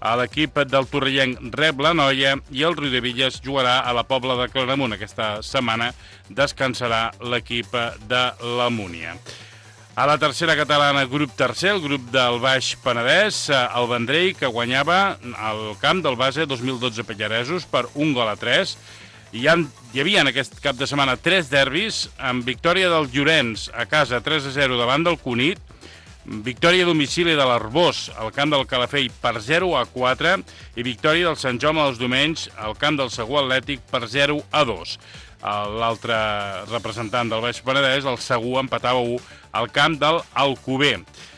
L'equip del Torrellenc rep la Noia i el Riudebitlles jugarà a la Pobla de Claramunt. Aquesta setmana descansarà l'equip de la Múnia. A la tercera catalana, grup tercer, el grup del Baix Penedès, el Vendrell, que guanyava al camp del base 2012 Pallaresos per 1-3. Hi havia en aquest cap de setmana 3 derbis, amb victòria del Llorenç a casa 3-0 davant del Cunit, victòria a domicili de l'Arbós al camp del Calafell per 0-4 i victòria del Sant Jaume dels Domenys al camp del Segur Atlètic per 0-2. L'altre representant del Baix Penedès, el Segur, empatava 1 al camp del Alcover.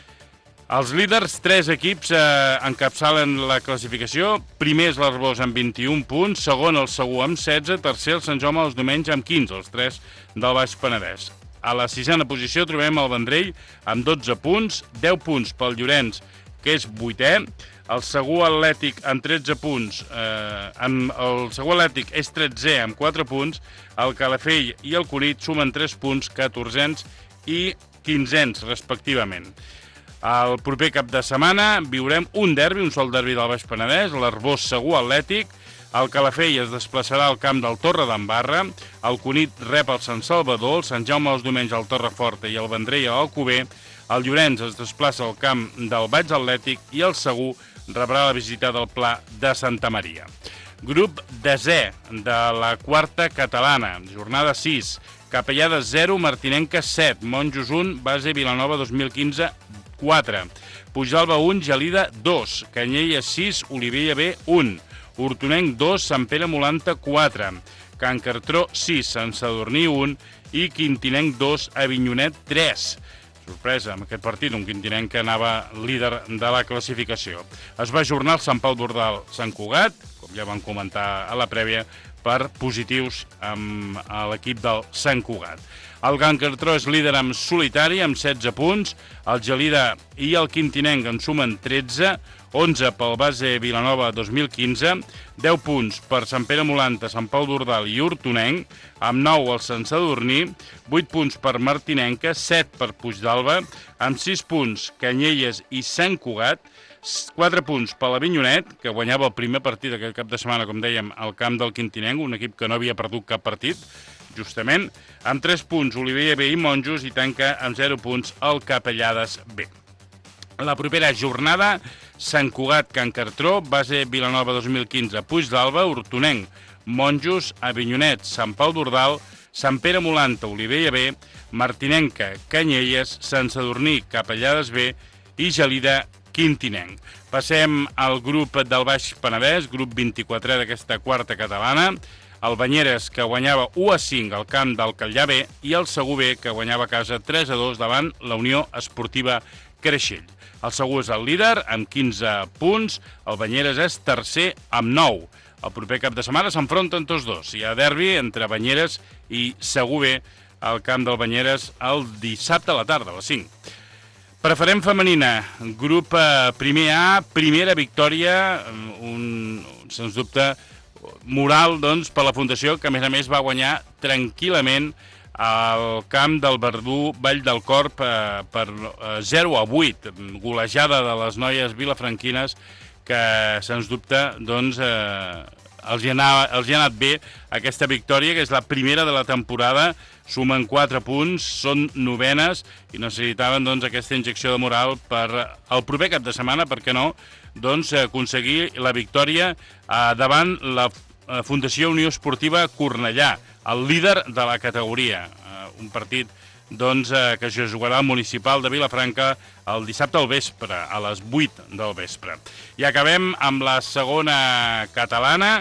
Els líders, 3 equips, encapçalen la classificació. Primer és l'Arbós amb 21 punts, segon el Segur amb 16, tercer el Sant Jaume dels Domenys amb 15, els 3 del Baix Penedès. A la sisena posició trobem el Vendrell amb 12 punts, 10 punts pel Llorenç, que és 8è, el Segur Atlètic amb 13 punts, el Segur Atlètic és 13è amb 4 punts, el Calafell i el Cunit sumen 3 punts, 14ens i 15ens, respectivament. El proper cap de setmana viurem un derbi, un sol derbi del Baix Penedès, l'Arbós Segur Atlètic, el Calafell es desplaçarà al camp del Torre d'Embarra, el Cunit rep el Sant Salvador, el Sant Jaume dels Domenys al Torreforta i el Vendrell a l'Alcover, el Llorenç es desplaça al camp del Baix Atlètic i el Segur rebrà la visita del Pla de Santa Maria. Grup desè de la quarta catalana, jornada 6, Capellades 0, Martinenca 7, Monjos 1, Base Vilanova 2015 4, Pujalba 1, Gelida 2, Canyelles 6, Olivella B 1, Hortonenc 2, Sant Pere Molanta 4, Can Cartró 6, Sant Sadurní 1 i Quintinenc 2, Avinyonet 3. Sorpresa, amb aquest partit, un quintinenc que anava líder de la classificació. Es va ajornar el Sant Pau d'Ordal Sant Cugat, com ja vam comentar a la prèvia, per positius amb l'equip del Sant Cugat. El Can Cartró és líder en solitari, amb 16 punts. El Gelida i el Quintinenc en sumen 13, 11 pel Base Vilanova 2015, 10 punts per Sant Pere Molanta, Sant Pau d'Ordal i Hortonenc, amb 9 el Sant Sadurní, 8 punts per Martinenca, 7 per Puigdàlber, amb 6 punts Canyelles i Sant Cugat, 4 punts per l'Avinyonet, que guanyava el primer partit aquest cap de setmana, com dèiem, al camp del Quintinenc, un equip que no havia perdut cap partit, justament, amb 3 punts Olivella B i Monjos i tanca amb 0 punts el Capellades B. La propera jornada, Sant Cugat, Can Cartró, Base Vilanova 2015, Puigdàlber, Hortonenc, Monjos, Avinyonet, Sant Pau d'Ordal, Sant Pere Molanta, Olivella B, Martinenca, Canyelles, Sant Sadurní, Capellades B i Gelida, Quintinenc. Passem al grup del Baix Penedès, grup 24 d'aquesta quarta catalana, el Banyeres, que guanyava 1-5 al camp del Catllà B, i el Segur B, que guanyava a casa 3-2 davant la Unió Esportiva Creixell. El Segur és el líder, amb 15 punts, el Banyeres és tercer, amb 9. El proper cap de setmana s'enfronten tots dos. Hi ha derbi entre Banyeres i Segur B al camp del Banyeres el dissabte a la tarda, a les 5. Preferent femenina, grup primer A, primera victòria, sens dubte, moral, doncs, per la Fundació, que a més va guanyar tranquil·lament al camp del Verdú Vall del Corp per 0-8, golejada de les noies vilafranquines, que, sens dubte, doncs, els hi ha anat bé aquesta victòria, que és la primera de la temporada, sumen 4 punts, són novenes i necessitaven doncs, aquesta injecció de moral per el proper cap de setmana, per què no, doncs, aconseguir la victòria davant la Fundació Unió Esportiva Cornellà, el líder de la categoria. Un partit doncs, que es jugarà al municipal de Vilafranca el dissabte al vespre, a les 8 del vespre. I acabem amb la segona catalana,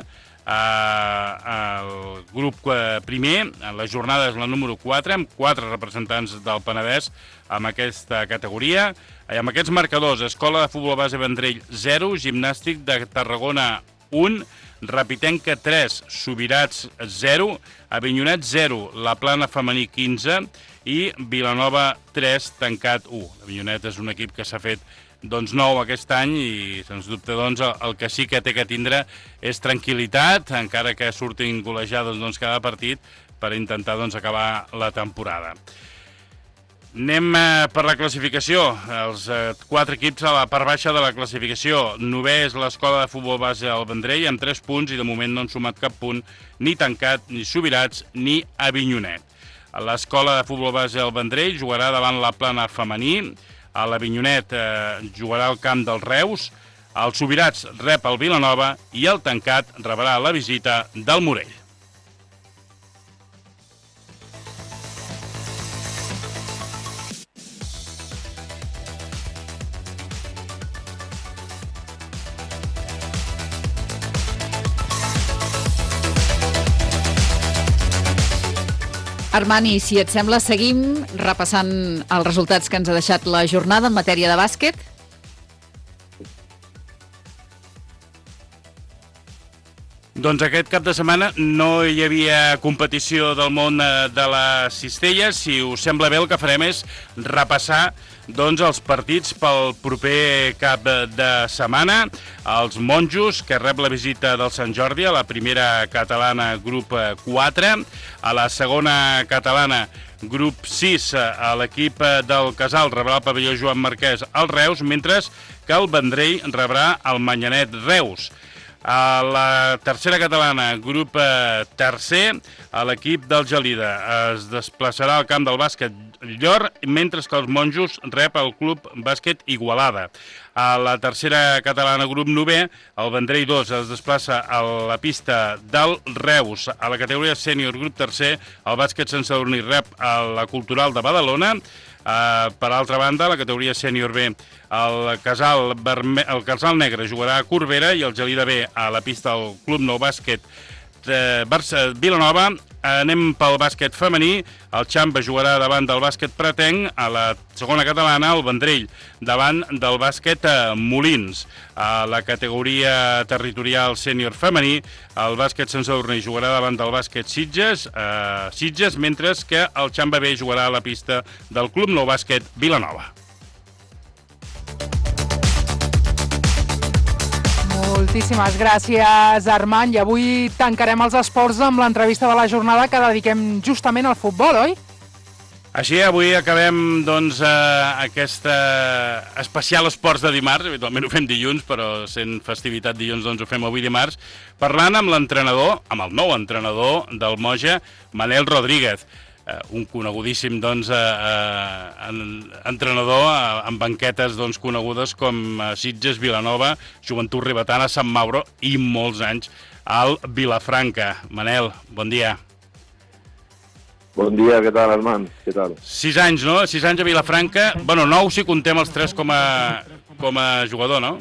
el grup primer, la jornada és la número 4, amb 4 representants del Penedès amb aquesta categoria. I amb aquests marcadors, Escola de Futbol Base Vendrell 0, Gimnàstic de Tarragona 1, Rapitenca 3, Subirats 0, Avinyonet 0, La Plana Femení 15 i Vilanova 3, Tancat 1. Avinyonet és un equip que s'ha fet doncs, nou aquest any i, sens dubte, doncs, el que sí que té que tindre és tranquil·litat, encara que surtin golejades doncs, cada partit, per intentar doncs, acabar la temporada. Anem per la classificació. Els 4 equips a la part baixa de la classificació. 9è és l'Escola de Futbol Base al Vendrell, amb 3 punts, i de moment no han sumat cap punt, ni Tancat, ni Subirats, ni Avinyonet. L'Escola de Futbol Base al Vendrell jugarà davant la Plana femení, a l'Avinyonet jugarà al camp dels Reus, el Subirats rep el Vilanova i el Tancat rebrà la visita del Morell. Armani, si et sembla, seguim repassant els resultats que ens ha deixat la jornada en matèria de bàsquet. Doncs aquest cap de setmana no hi havia competició del món de la cistella. Si us sembla bé, el que farem és repassar els partits pel proper cap de setmana. Els monjos, que rep la visita del Sant Jordi a la primera catalana grup 4. A la segona catalana grup 6, l'equip del Casal rebrà el pavelló Joan Marquès al Reus, mentre que el Vendrell rebrà el Manyanet Reus. A la tercera catalana, grup tercer, l'equip del Gelida es desplaçarà al camp del bàsquet Llor, mentre que els monjos rep el club bàsquet Igualada. A la tercera catalana, grup 9è, el Vendrell 2 es desplaça a la pista del Reus. A la categoria sènior, grup tercer, el bàsquet Sant Sadurní rep a la Cultural de Badalona. Per altra banda, la categoria sènior B, el Casal Negre jugarà a Corbera i el Gelida B a la pista del Club Nou Bàsquet Vilanova. Anem pel bàsquet femení. El Xamba jugarà davant del bàsquet Pretenc. A la segona catalana, el Vendrell davant del bàsquet Molins. A la categoria territorial sènior femení, el bàsquet Sant Sadurní jugarà davant del bàsquet Sitges, mentre que el Xamba B jugarà a la pista del Club Nou Bàsquet Vilanova. Moltíssimes gràcies, Armand. I avui tancarem els esports amb l'entrevista de la jornada que dediquem justament al futbol, oi? Així, avui acabem aquest especial esports de dimarts. Habitualment ho fem dilluns, però sent festivitat dilluns ho fem avui dimarts, parlant amb l'entrenador, amb el nou entrenador del Moja, Manel Rodríguez. Un conegudíssim entrenador amb banquetes conegudes com Sitges, Vilanova, Joventut Ribetana, Sant Mauro i molts anys al Vilafranca. Manel, bon dia. Bon dia, què tal, Armand? Què tal? 6 anys, no? 6 anys a Vilafranca. Bueno, 9 si contem els 3 com a jugador, no?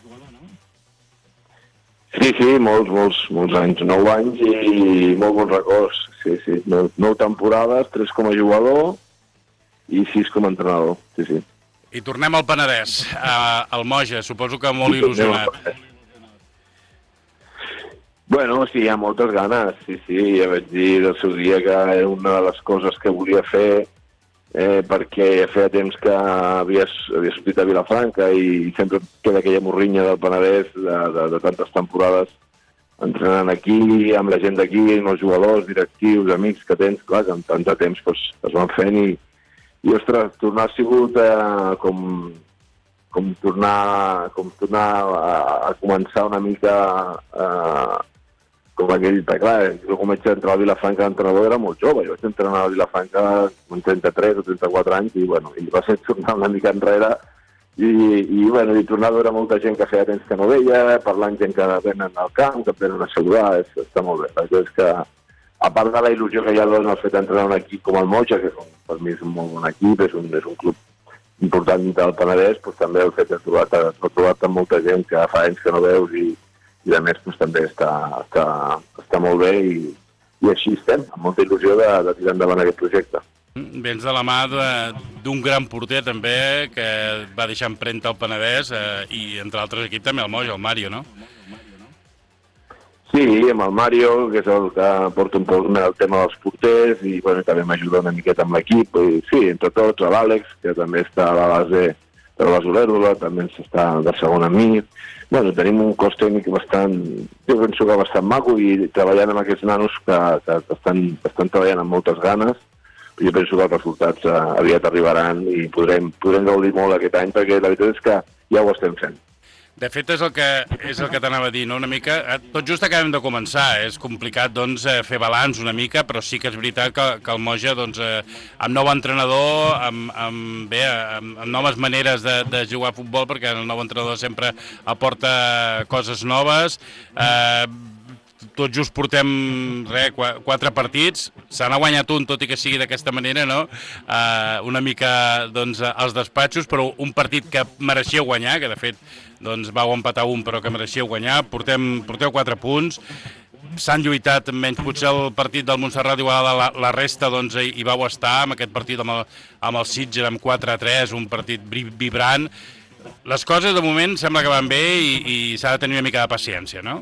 Sí, molts anys. 9 anys i molt bons records. Sí. 9 temporades, 3 com a jugador i 6 com a entrenador. Sí. I tornem al Penedès, al Moja. Suposo que molt il·lusionat. Bueno, sí, hi ha moltes ganes. Sí, ja vaig dir el seu dia que era una de les coses que volia fer perquè feia temps que havia sortit a Vilafranca i sempre queda aquella morrinya del Penedès de tantes temporades entrenant aquí, amb la gent d'aquí, amb els jugadors, directius, amics que tens, clar, que amb tant de temps es van fent i ostres, tornar ha sigut com tornar a començar una mica com aquell, perquè clar, jo com vaig entrar a Vilafranca d'entrenador era molt jove, jo vaig entrenar a Vilafranca amb 33 o 34 anys i va ser tornar una mica enrere i tornar a veure molta gent que feia temps que no veia, parlant gent que venen al camp, que venen a saludar, està molt bé. La és que, a part de la il·lusió que hi ha el fet d'entrenar un equip com el Moja, que per mi és un molt bon equip, és un club important del Penedès, també el fet de trobar-te amb molta gent que fa anys que no veus i a més també està molt bé i així estem, amb molta il·lusió de tirar endavant aquest projecte. Vens de la mà d'un gran porter també que va deixar empremta al Penedès i entre altres equips també el Moja, el Mario, no? Sí, amb el Mario, que és el que porta un poc el tema dels porters i també m'ajuda una miqueta amb l'equip. Sí, entre tots, l'Àlex, que també està a la base de la Olèrdola, també està de segon amb mi. Tenim un cos tècnic bastant, jo penso que bastant maco i treballant amb aquests nanos que estan treballant amb moltes ganes, jo penso que els resultats aviat arribaran i podrem gaudir molt aquest any, perquè la veritat és que ja ho estem fent. De fet, és el que t'anava a dir, no? Una mica, tot just acabem de començar, és complicat doncs, fer balanç una mica, però sí que és veritat que el Moja, doncs, amb nou entrenador, amb noves maneres de jugar a futbol, perquè el nou entrenador sempre aporta coses noves, tot just portem 4 partits, se n'ha guanyat un, tot i que sigui d'aquesta manera, no? Una mica doncs, als despatxos, però un partit que mereixia guanyar, que de fet doncs, vau empatar un, però que mereixia guanyar, porteu 4 punts, s'han lluitat menys, potser el partit del Montserrat Igualada, la resta doncs, hi vau estar, amb aquest partit amb el Sitges, amb 4-3, un partit vibrant. Les coses de moment sembla que van bé i s'ha de tenir una mica de paciència, no?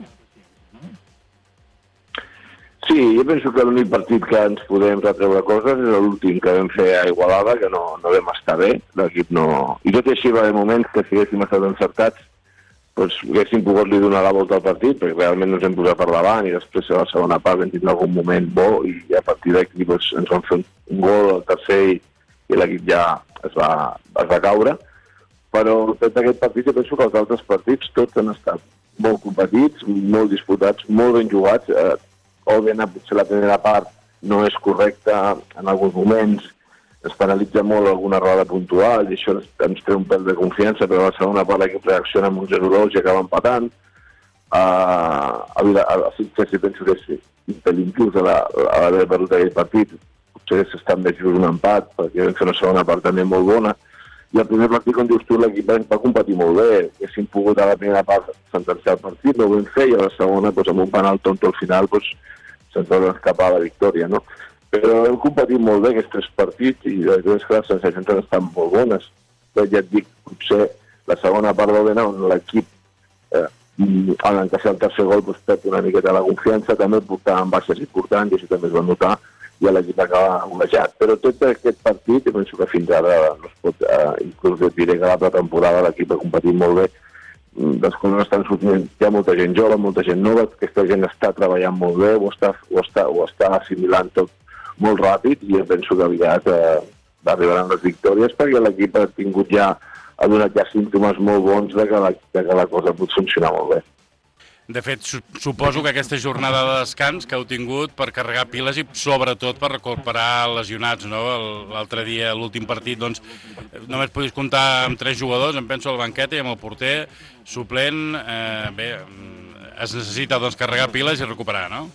Sí, jo penso que l'únic partit que ens podem retreure coses és l'últim que vam fer a Igualada, que no vam estar bé, l'equip no... I tot i així va haver moments que si haguéssim estat encertats, doncs haguéssim pogut li donar la volta al partit, perquè realment ens hem posat per davant i després a la segona part vam tindre algun moment bo i a partir d'aquí doncs, ens van fer un gol al tercer i l'equip ja es va caure. Però d'aquest partit jo penso que els altres partits tots han estat molt competits, molt disputats, molt ben jugats. Òbviament, potser la primera part no és correcta en alguns moments, es penalitza molt alguna errada puntual i això ens treu un pèl de confiança, però a la segona part l'equip reacciona amb un 0-2 i acaba empatant. A Sitges penso que és un pel inclús a l'haver perdut aquell partit, potser hagués estat més just un empat, perquè vam fer una segona part també molt bona. I el primer partit, com dius tu, l'equip va competir molt bé. Haguéssim pogut a la primera part sentenciar el partit, no ho vam fer, i a la segona, amb un penal tonto al final, se'ns va escapar la victòria, no? Però hem competit molt bé aquests 3 partits i les dues les sensacions han estat molt bones. Però ja et dic, potser la segona part va anar on l'equip, en encaixar el tercer gol, perd una miqueta la confiança, també portaven baixes importants i això també es va notar, i l'equip acaba golejat. Però tot aquest partit, i penso que fins ara no es pot, inclús et diré que la pretemporada l'equip ha competit molt bé, les coses estan sortint, hi ha molta gent jove, molta gent nova, aquesta gent està treballant molt bé, ho està assimilant tot molt ràpid i penso que aviat arribaran les victòries perquè l'equip ha donat ja símptomes molt bons de que la cosa pot funcionar molt bé. De fet, suposo que aquesta jornada de descans que heu tingut per carregar piles i sobretot per recuperar lesionats, no? L'altre dia, l'últim partit, doncs, només podis comptar amb 3 jugadors, em penso al banqueta i amb el porter suplent. Bé, es necessita doncs, carregar piles i recuperar, no?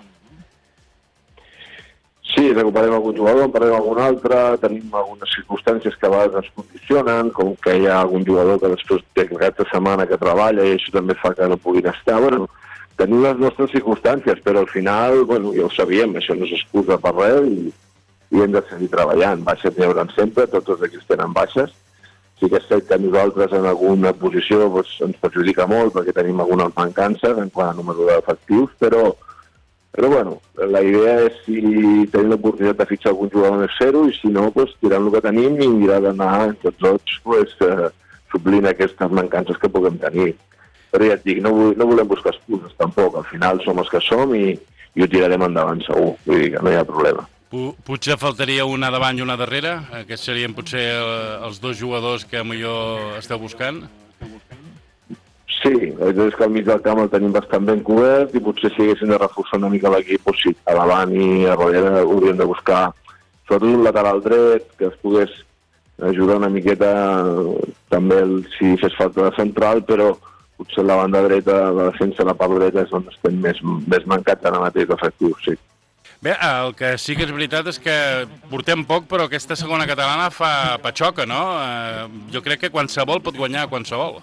Sí, recuperem algun jugador, en parlem algun altre, tenim algunes circumstàncies que a vegades ens condicionen, com que hi ha algun jugador que després té aquesta setmana que treballa i això també fa que no puguin estar. Bueno, tenim les nostres circumstàncies, però al final, bueno, ja ho sabíem, això no és excusa per res i hem de seguir treballant. Baixes n'hi haurà sempre, tots els equips tenen baixes. Sí que és cert que nosaltres en alguna posició doncs, ens perjudica molt perquè tenim algunes mancances en quant a número d'efectius, però bueno, la idea és si tenim l'oportunitat de fitxar algun jugador més fer-ho i si no, doncs, tirant el que tenim i mirar d'anar entre tots suplint aquestes mancances que puguem tenir. Però ja et dic, no volem buscar excuses tampoc, al final som els que som i ho tirarem endavant segur, vull dir que no hi ha problema. Potser faltaria una davant i una darrere? Aquests serien potser els 2 jugadors que millor esteu buscant? Sí, la veritat és que al mig del camp el tenim bastant ben cobert i potser si haguéssim de reforçar una mica l'equip, doncs sí, a davant i a darrere hauríem de buscar sobretot un lateral dret que es pogués ajudar una miqueta també si fes falta de central, però potser la banda dreta, la defensa de la part dreta és on estem més mancats ara mateix d'efectius, sí. Bé, el que sí que és veritat és que portem poc, però aquesta segona catalana fa patxoca, no? Jo crec que qualsevol pot guanyar qualsevol.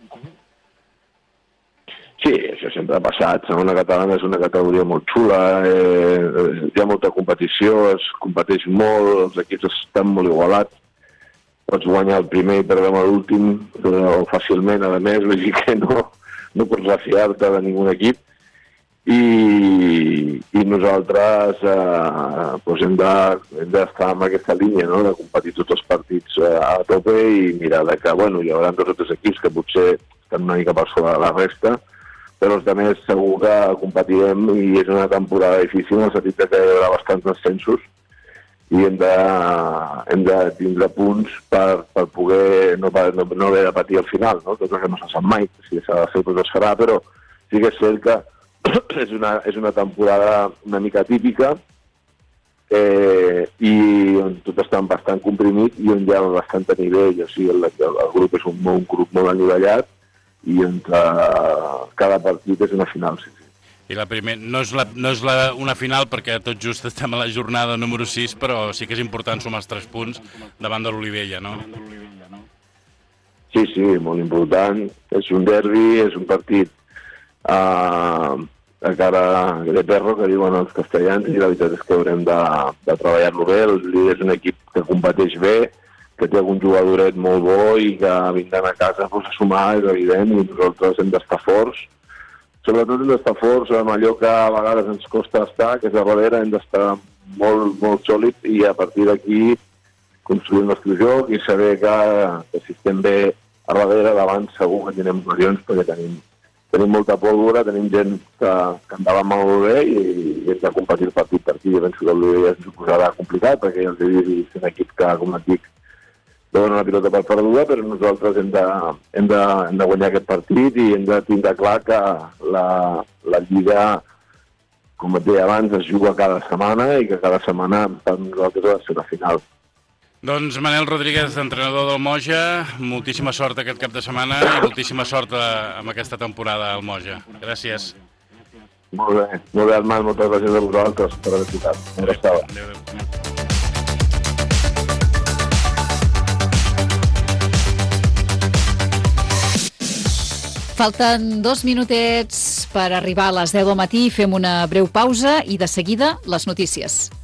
Sí, això sempre ha passat. Segona catalana és una categoria molt xula, hi ha molta competició, es competeix molt, els equips estan molt igualats. Pots guanyar el primer i perdre l'últim fàcilment, a més, vull dir que no pots refiar-te de ningú equip. I nosaltres doncs hem d'estar en aquesta línia, no? De competir tots els partits a tope i mirar que hi haurà 2 o 3 equips que potser estan una mica per sobre de la resta, però els altres segur que competirem i és una temporada difícil, en el sentit que hi haurà bastants descensos i hem de tindre punts per poder no haver de patir al final, no? Tot el que no se sap mai, si s'ha de fer tot es farà, però sí que és cert que és una temporada una mica típica i on tot està bastant comprimit i on hi ha bastant nivell, o sigui, el grup és un grup molt anivellat i on cada partit és una final, sí. I la primera, no és una final perquè tot just estem a la jornada número 6, però sí que és important sumar els 3 punts davant de l'Olivella, no? Sí, molt important. És un derbi, és un partit a cara de perro, que diuen els castellans, i la veritat és que haurem de treballar-lo bé. El líder és un equip que competeix bé, que té algun jugadoret molt bo i que vindran a casa a sumar, és evident, i nosaltres hem d'estar forts. Sobretot hem d'estar forts en allò que a vegades ens costa estar, que és a darrere, hem d'estar molt, molt sòlids i a partir d'aquí construir el nostre joc i saber que si estem bé a darrere, davant segur que tenim ocasions perquè tenim molta pólvora, tenim gent que endavant molt bé i hem de competir el partit per aquí. Jo penso que l'Olivella ens ho posarà complicat perquè els és un equip que, com et dic, donen una pilota per perduda, però nosaltres hem de guanyar aquest partit i hem de tindre clar que la Lliga, com et deia abans, es juga cada setmana i que cada setmana per nosaltres ha de ser una final. Doncs Manel Rodríguez, entrenador del Moja, moltíssima sort aquest cap de setmana i moltíssima sort amb aquesta temporada al Moja. Gràcies. Molt bé, Armand, moltes gràcies a vosaltres per haver escoltat. Adéu. Falten 2 minutets per arribar a les 10 del matí. Fem una breu pausa i de seguida les notícies.